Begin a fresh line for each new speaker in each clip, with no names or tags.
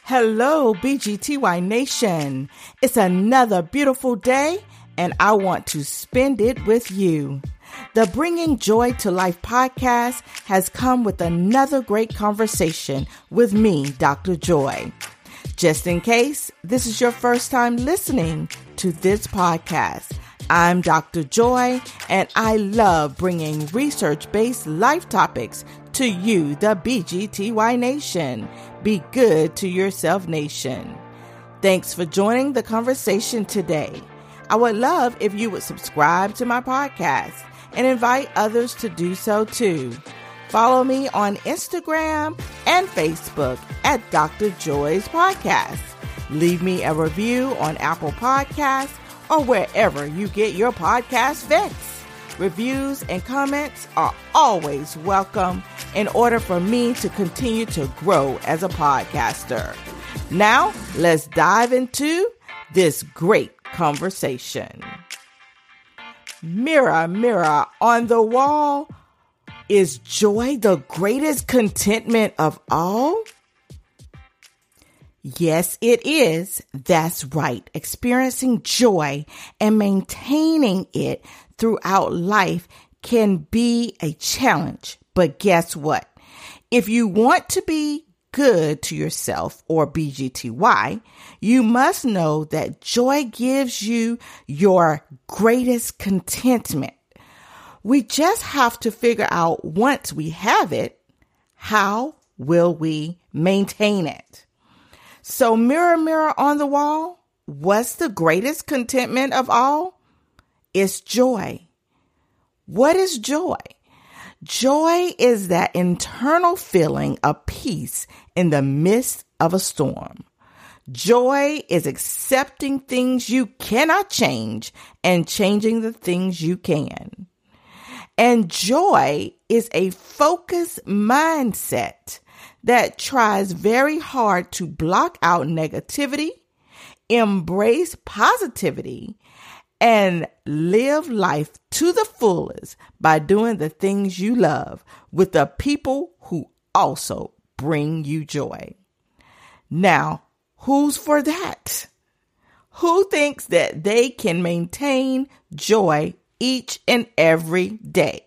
Hello, BGTY Nation. It's another beautiful day, and I want to spend it with you. The Bringing Joy to Life podcast has come with another great conversation with me, Dr. Joy. Just in case this is your first time listening to this podcast, I'm Dr. Joy, and I love bringing research-based life topics to you, the BGTY Nation. Be good to yourself, Nation. Thanks for joining the conversation today. I would love if you would subscribe to my podcast and invite others to do so too. Follow me on Instagram and Facebook at Dr. Joy's Podcast. Leave me a review on Apple Podcasts or wherever you get your podcast fix. Reviews and comments are always welcome in order for me to continue to grow as a podcaster. Now, let's dive into this great conversation. Mirror, mirror on the wall, is joy the greatest contentment of all? Yes, it is. That's right. Experiencing joy and maintaining it throughout life can be a challenge. But guess what? If you want to be good to yourself, or BGTY, you must know that joy gives you your greatest contentment. We just have to figure out, once we have it, how will we maintain it? So mirror, mirror on the wall, what's the greatest contentment of all? It's joy. What is joy? Joy is that internal feeling of peace in the midst of a storm. Joy is accepting things you cannot change and changing the things you can. And joy is a focused mindset that tries very hard to block out negativity, embrace positivity, and live life to the fullest by doing the things you love with the people who also bring you joy. Now, who's for that? Who thinks that they can maintain joy each and every day?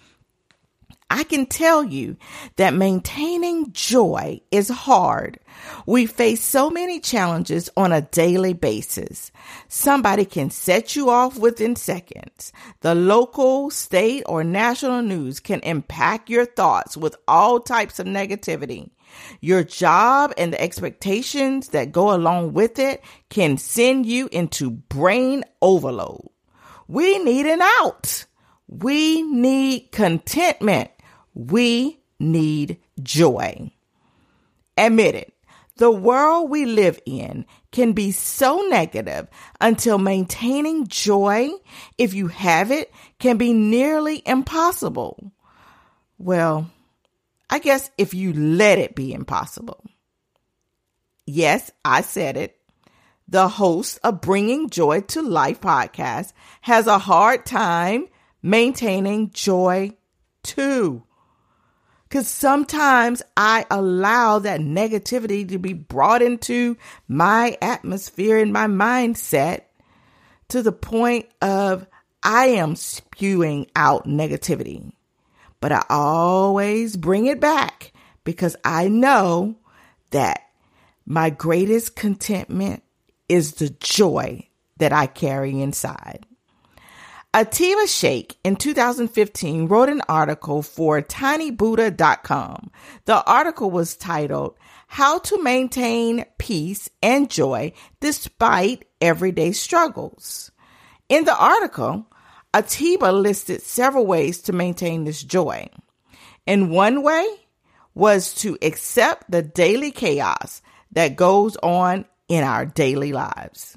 I can tell you that maintaining joy is hard. We face so many challenges on a daily basis. Somebody can set you off within seconds. The local, state, or national news can impact your thoughts with all types of negativity. Your job and the expectations that go along with it can send you into brain overload. We need an out. We need contentment. We need joy. Admit it, the world we live in can be so negative until maintaining joy, if you have it, can be nearly impossible. Well, I guess if you let it be impossible. Yes, I said it. The host of Bringing Joy to Life podcast has a hard time maintaining joy too. Because sometimes I allow that negativity to be brought into my atmosphere and my mindset to the point of I am spewing out negativity. But I always bring it back because I know that my greatest contentment is the joy that I carry inside. Atiba Sheikh in 2015 wrote an article for tinybuddha.com. The article was titled, How to Maintain Peace and Joy Despite Everyday Struggles. In the article, Atiba listed several ways to maintain this joy. And one way was to accept the daily chaos that goes on in our daily lives.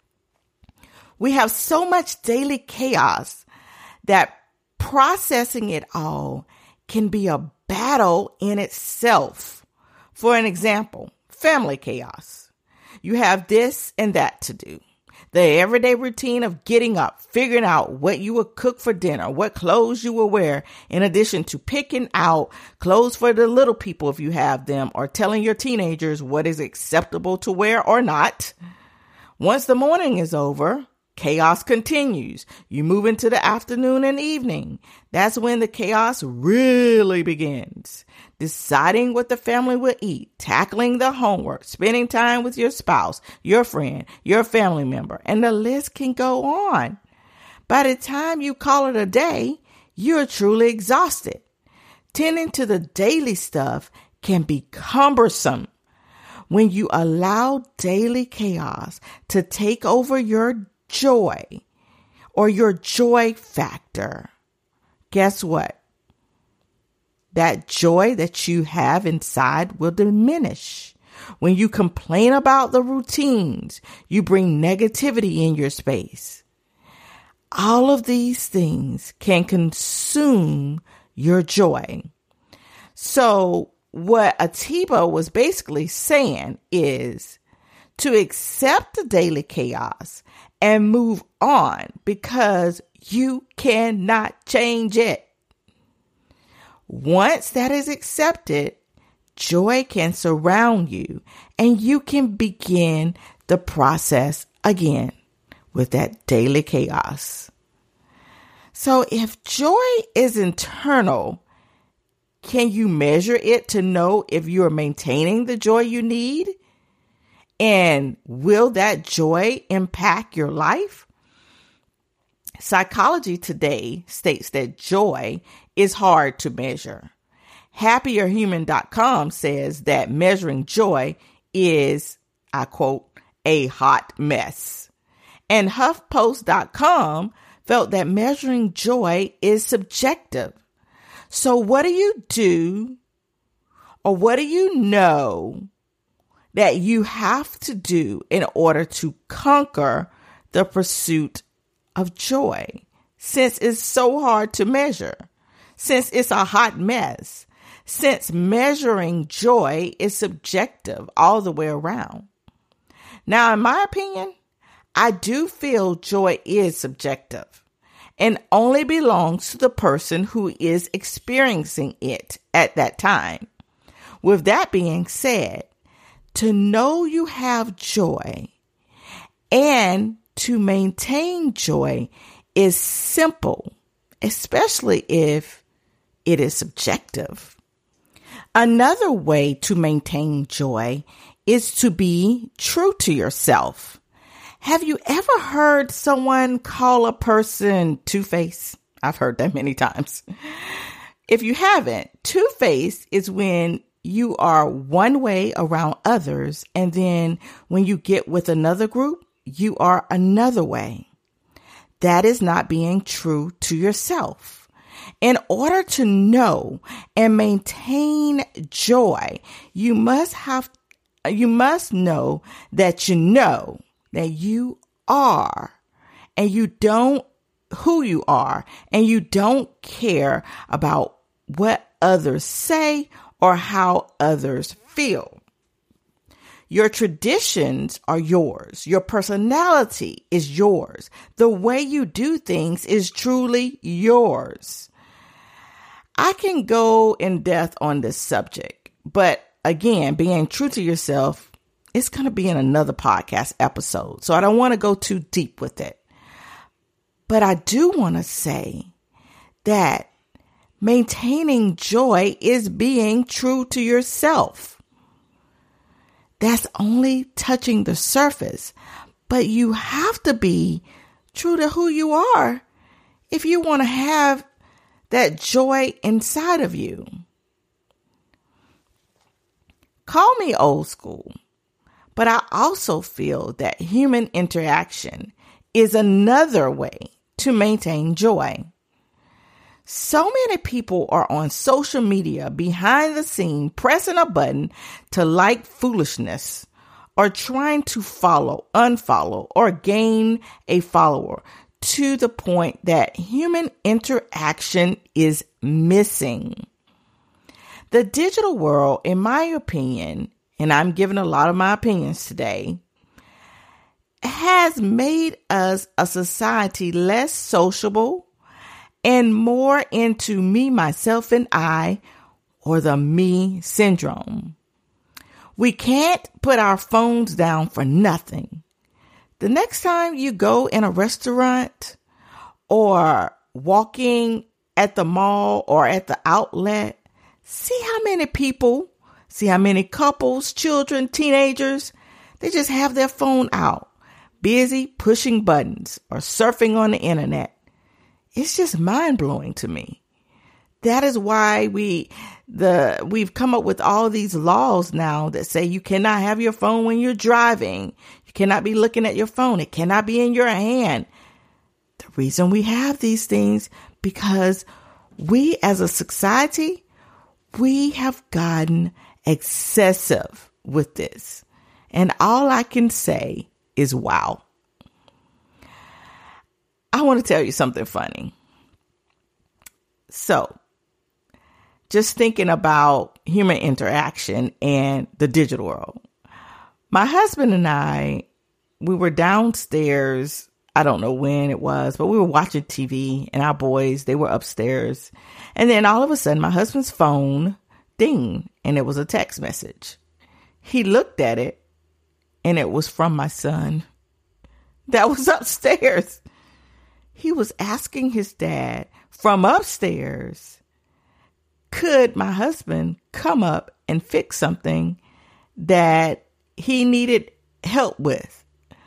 We have so much daily chaos that processing it all can be a battle in itself. For an example, family chaos. You have this and that to do. The everyday routine of getting up, figuring out what you will cook for dinner, what clothes you will wear, in addition to picking out clothes for the little people if you have them, or telling your teenagers what is acceptable to wear or not. Once the morning is over, chaos continues. You move into the afternoon and evening. That's when the chaos really begins. Deciding what the family will eat, tackling the homework, spending time with your spouse, your friend, your family member, and the list can go on. By the time you call it a day, you're truly exhausted. Tending to the daily stuff can be cumbersome. When you allow daily chaos to take over your joy or your joy factor, guess what? That joy that you have inside will diminish. When you complain about the routines, you bring negativity in your space. All of these things can consume your joy. So what Atiba was basically saying is to accept the daily chaos and move on because you cannot change it. Once that is accepted, joy can surround you and you can begin the process again with that daily chaos. So if joy is internal, can you measure it to know if you are maintaining the joy you need? And will that joy impact your life? Psychology Today states that joy is hard to measure. HappierHuman.com says that measuring joy is, I quote, a hot mess. And HuffPost.com felt that measuring joy is subjective. So what do you do, or what do you know that you have to do in order to conquer the pursuit of joy, since it's so hard to measure, since it's a hot mess, since measuring joy is subjective all the way around? Now, in my opinion, I do feel joy is subjective and only belongs to the person who is experiencing it at that time. With that being said, to know you have joy and to maintain joy is simple, especially if it is subjective. Another way to maintain joy is to be true to yourself. Have you ever heard someone call a person two-faced? I've heard that many times. If you haven't, two-faced is when you are one way around others, and then when you get with another group, you are another way. That is not being true to yourself. In order to know and maintain joy, you must know that you are, and you don't who you are, and you don't care about what others say or how others feel. Your traditions are yours. Your personality is yours. The way you do things is truly yours. I can go in depth on this subject, but again, being true to yourself, it's going to be in another podcast episode, so I don't want to go too deep with it. But I do want to say that maintaining joy is being true to yourself. That's only touching the surface, but you have to be true to who you are if you want to have that joy inside of you. Call me old school, but I also feel that human interaction is another way to maintain joy. So many people are on social media behind the scene pressing a button to like foolishness or trying to follow, unfollow, or gain a follower to the point that human interaction is missing. The digital world, in my opinion, and I'm giving a lot of my opinions today, has made us a society less sociable and more into me, myself, and I, or the me syndrome. We can't put our phones down for nothing. The next time you go in a restaurant or walking at the mall or at the outlet, see how many couples, children, teenagers, they just have their phone out, busy pushing buttons or surfing on the internet. It's just mind-blowing to me. That is why we've come up with all these laws now that say you cannot have your phone when you're driving. You cannot be looking at your phone. It cannot be in your hand. The reason we have these things, because we as a society, we have gotten excessive with this. And all I can say is wow. I want to tell you something funny. So, just thinking about human interaction and the digital world. My husband and I, we were downstairs. I don't know when it was, but we were watching TV and our boys, they were upstairs. And then all of a sudden, my husband's phone dinged and it was a text message. He looked at it and it was from my son that was upstairs. He was asking his dad from upstairs, could my husband come up and fix something that he needed help with?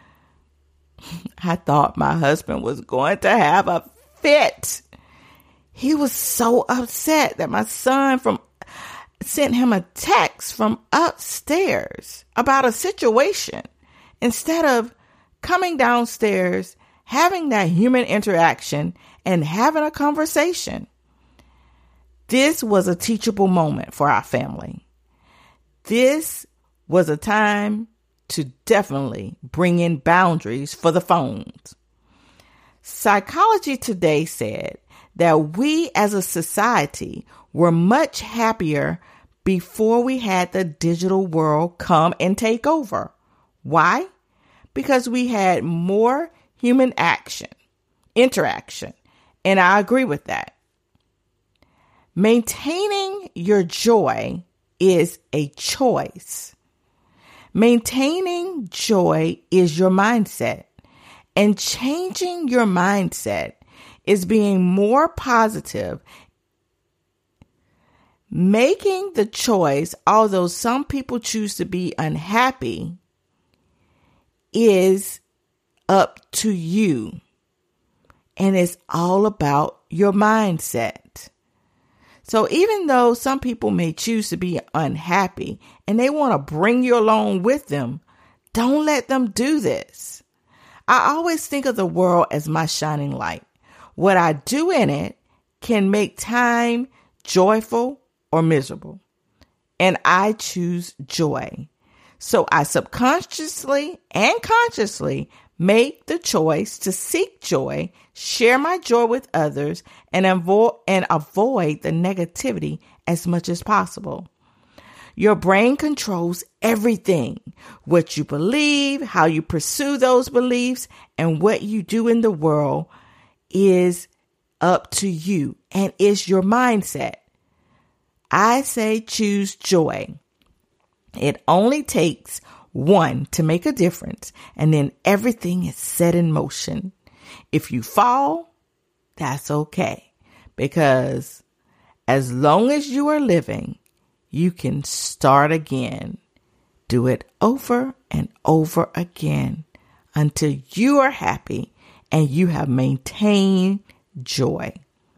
I thought my husband was going to have a fit. He was so upset that my son sent him a text from upstairs about a situation instead of coming downstairs, having that human interaction and having a conversation. This was a teachable moment for our family. This was a time to definitely bring in boundaries for the phones. Psychology Today said that we as a society were much happier before we had the digital world come and take over. Why? Because we had more human interaction, and I agree with that. Maintaining your joy is a choice. Maintaining joy is your mindset, and changing your mindset is being more positive. Making the choice, although some people choose to be unhappy, is up to you, and it's all about your mindset. So even though some people may choose to be unhappy and they want to bring you along with them, don't let them do this. I always think of the world as my shining light. What I do in it can make time joyful or miserable. And I choose joy. So I subconsciously and consciously make the choice to seek joy, share my joy with others, and avoid the negativity as much as possible. Your brain controls everything. What you believe, how you pursue those beliefs, and what you do in the world is up to you and is your mindset. I say choose joy. It only takes one to make a difference, and then everything is set in motion. If you fall, that's okay, because as long as you are living, you can start again. Do it over and over again until you are happy and you have maintained joy.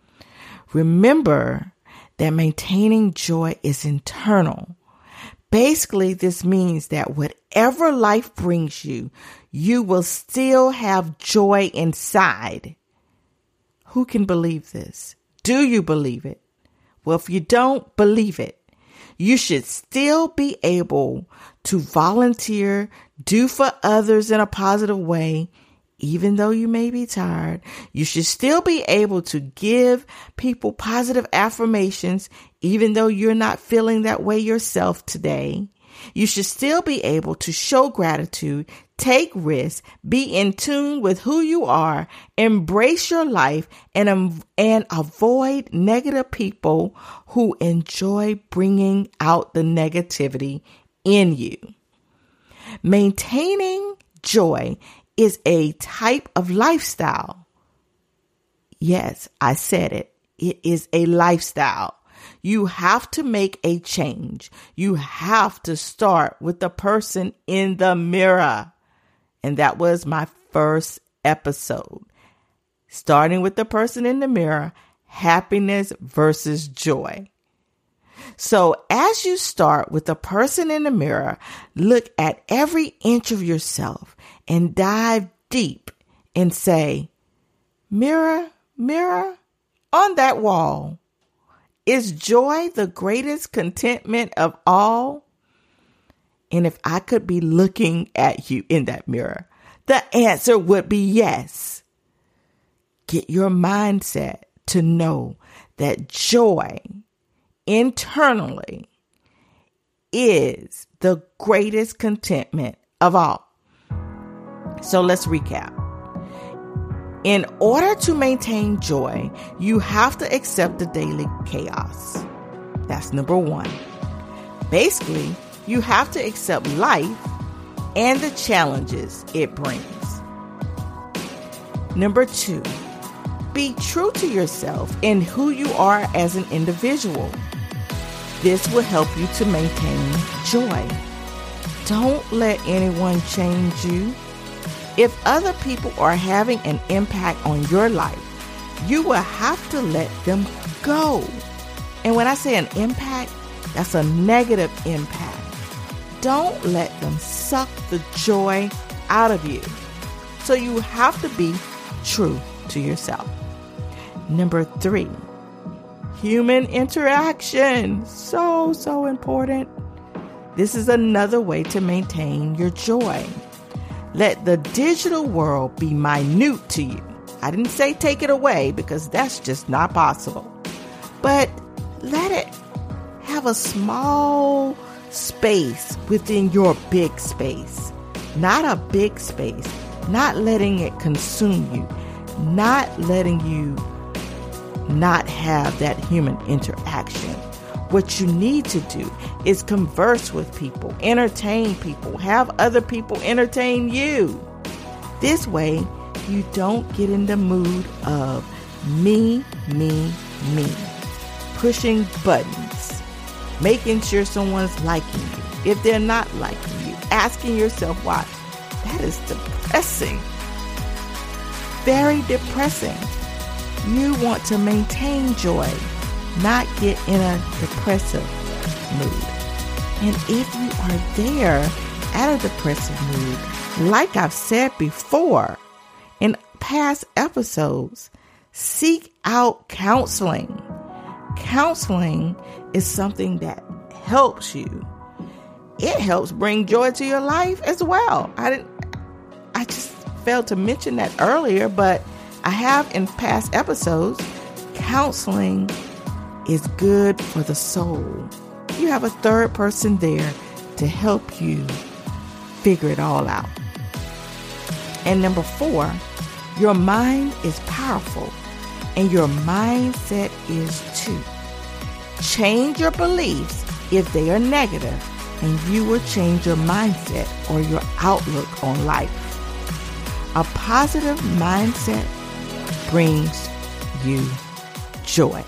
Remember that maintaining joy is internal. Basically, this means that whatever life brings you, you will still have joy inside. Who can believe this? Do you believe it? Well, if you don't believe it, you should still be able to volunteer, do for others in a positive way, even though you may be tired. You should still be able to give people positive affirmations, even though you're not feeling that way yourself today. You should still be able to show gratitude, Take risks, be in tune with who you are, embrace your life, and avoid negative people who enjoy bringing out the negativity in you. Maintaining joy is a type of lifestyle. Yes, I said it. It is a lifestyle. You have to make a change. You have to start with the person in the mirror. And that was my first episode. Starting with the person in the mirror, happiness versus joy. So as you start with the person in the mirror, look at every inch of yourself and dive deep and say, mirror, mirror on that wall, is joy the greatest contentment of all? And if I could be looking at you in that mirror, the answer would be yes. Get your mindset to know that joy internally is the greatest contentment of all. So let's recap. In order to maintain joy, you have to accept the daily chaos. That's number one. Basically, you have to accept life and the challenges it brings. Number two, be true to yourself and who you are as an individual. This will help you to maintain joy. Don't let anyone change you. If other people are having an impact on your life, you will have to let them go. And when I say an impact, that's a negative impact. Don't let them suck the joy out of you. So you have to be true to yourself. Number three, human interaction. So important. This is another way to maintain your joy. Let the digital world be minute to you. I didn't say take it away because that's just not possible. But let it have a small space within your big space. Not a big space. Not letting it consume you. Not letting you not have that human interaction. What you need to do is converse with people, entertain people, have other people entertain you. This way, you don't get in the mood of me, pushing buttons, making sure someone's liking you. If they're not liking you, asking yourself why. That is depressing. Very depressing. You want to maintain joy, not get in a depressive mood. And if you are there at a depressive mood, like I've said before in past episodes, seek out counseling. Counseling is something that helps you. It helps bring joy to your life as well. I just failed to mention that earlier, but I have in past episodes. Counseling is good for the soul. You have a third person there to help you figure it all out. And number 4, your mind is powerful and your mindset is too. Change your beliefs if they are negative, and you will change your mindset or your outlook on life. A positive mindset brings you joy.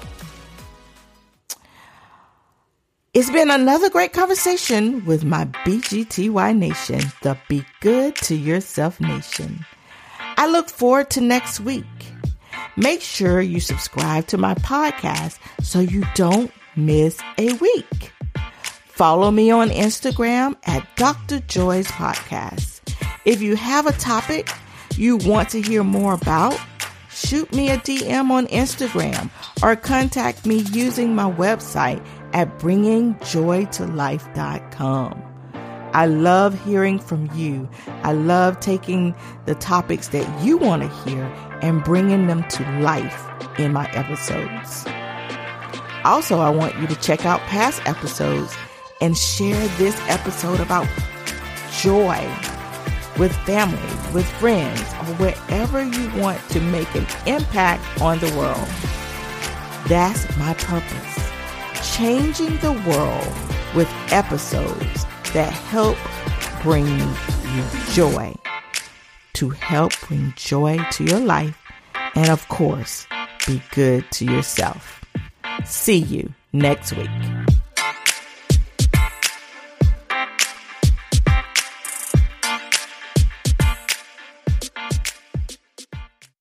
It's been another great conversation with my BGTY Nation, the Be Good to Yourself Nation. I look forward to next week. Make sure you subscribe to my podcast so you don't miss a week. Follow me on Instagram at Dr. Joy's Podcast. If you have a topic you want to hear more about, shoot me a DM on Instagram or contact me using my website at bringingjoytolife.com. I love hearing from you. I love taking the topics that you want to hear and bringing them to life in my episodes. Also, I want you to check out past episodes and share this episode about joy with family, with friends, or wherever you want to make an impact on the world. That's my purpose. Changing the world with episodes that help bring you joy. To help bring joy to your life and, of course, be good to yourself. See you next week.